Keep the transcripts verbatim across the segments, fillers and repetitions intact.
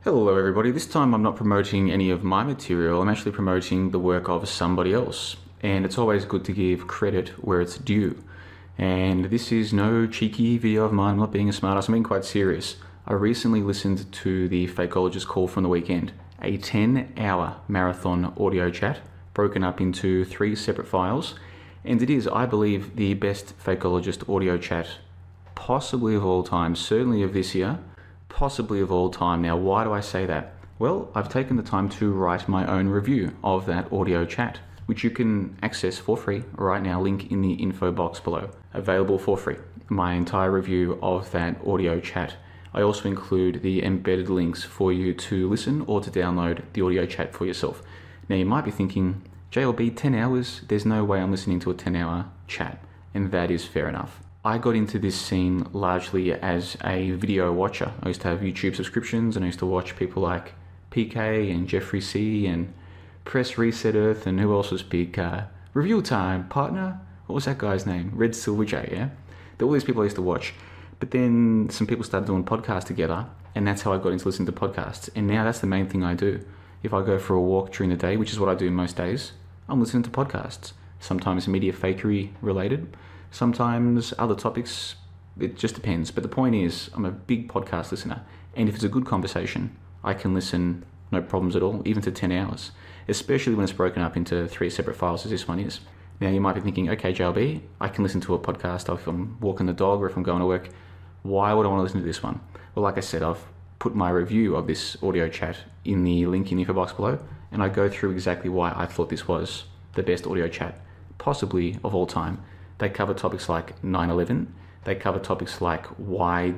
Hello everybody, this time I'm not promoting any of my material, I'm actually promoting the work of somebody else. And it's always good to give credit where it's due. And this is no cheeky video of mine, I'm not being a smartass, I'm being quite serious. I recently listened to the Fakeologist call from the weekend, a ten hour marathon audio chat, broken up into three separate files. And it is, I believe, the best Fakeologist audio chat possibly of all time, certainly of this year. Possibly of all time. Now, why do I say that? Well, I've taken the time to write my own review of that audio chat, which you can access for free right now, link in the info box below. Available for free, my entire review of that audio chat. I also include the embedded links for you to listen or to download the audio chat for yourself. Now, you might be thinking, J L B, ten hours? There's no way I'm listening to a ten hour chat. And that is fair enough. I got into this scene largely as a video watcher. I used to have YouTube subscriptions and I used to watch people like P K and Jeffrey C and Press Reset Earth and who else was big? Uh, Review Time, partner? What was that guy's name? Red Silver J, yeah? There were all these people I used to watch. But then some people started doing podcasts together and that's how I got into listening to podcasts. And now that's the main thing I do. If I go for a walk during the day, which is what I do most days, I'm listening to podcasts. Sometimes media fakery related. Sometimes other topics, it just depends. But the point is, I'm a big podcast listener. And if it's a good conversation, I can listen no problems at all, even to ten hours. Especially when it's broken up into three separate files as this one is. Now you might be thinking, okay, J L B, I can listen to a podcast if I'm walking the dog or if I'm going to work. Why would I want to listen to this one? Well, like I said, I've put my review of this audio chat in the link in the info box below. And I go through exactly why I thought this was the best audio chat, possibly of all time. They cover topics like nine eleven. They cover topics like why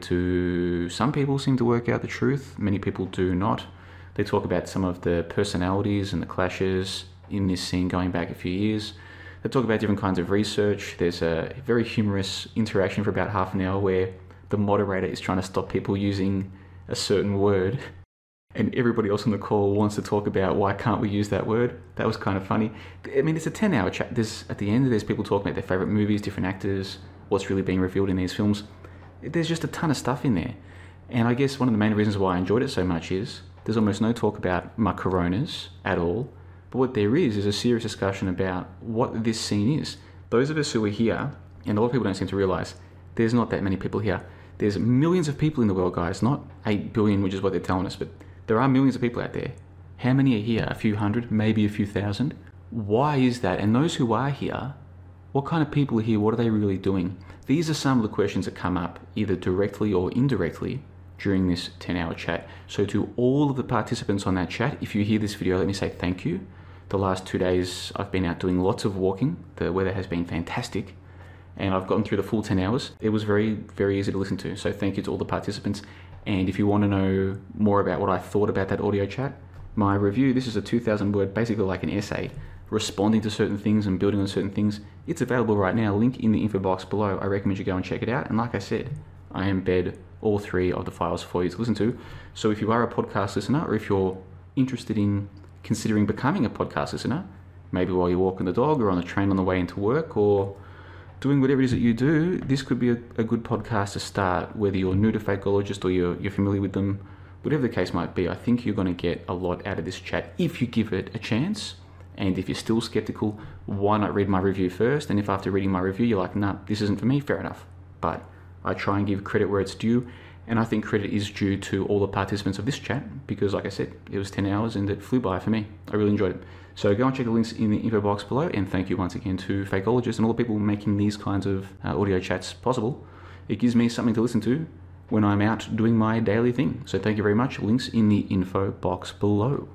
do some people seem to work out the truth, many people do not. They talk about some of the personalities and the clashes in this scene going back a few years. They talk about different kinds of research. There's a very humorous interaction for about half an hour where the moderator is trying to stop people using a certain word. And everybody else on the call wants to talk about why can't we use that word. That was kind of funny. I mean, it's a ten hour chat. There's, at the end, there's people talking about their favorite movies, different actors, what's really being revealed in these films. There's just a ton of stuff in there. And I guess one of the main reasons why I enjoyed it so much is there's almost no talk about macaronas at all. But what there is is a serious discussion about what this scene is. Those of us who are here, and a lot of people don't seem to realize, there's not that many people here. There's millions of people in the world, guys. Not eight billion, which is what they're telling us, but there are millions of people out there. How many are here? A few hundred, maybe a few thousand? Why is that? And those who are here, what kind of people are here? What are they really doing? These are some of the questions that come up either directly or indirectly during this ten hour chat. So to all of the participants on that chat, if you hear this video, let me say thank you. The last two days I've been out doing lots of walking. The weather has been fantastic. And I've gotten through the full ten hours. It was very, very easy to listen to. So thank you to all the participants. And if you want to know more about what I thought about that audio chat, my review, this is a two thousand word, basically like an essay, responding to certain things and building on certain things. It's available right now, link in the info box below. I recommend you go and check it out. And like I said, I embed all three of the files for you to listen to. So if you are a podcast listener, or if you're interested in considering becoming a podcast listener, maybe while you're walking the dog or on the train on the way into work or doing whatever it is that you do, this could be a, a good podcast to start, whether you're new to Fakeologist or you're, you're familiar with them, whatever the case might be. I think you're going to get a lot out of this chat if you give it a chance. And if you're still skeptical, why not read my review first? And if after reading my review, you're like, nah, this isn't for me, fair enough. But I try and give credit where it's due. And I think credit is due to all the participants of this chat because, like I said, it was ten hours and it flew by for me. I really enjoyed it. So go and check the links in the info box below. And thank you once again to Fakeologist and all the people making these kinds of uh, audio chats possible. It gives me something to listen to when I'm out doing my daily thing. So thank you very much. Links in the info box below.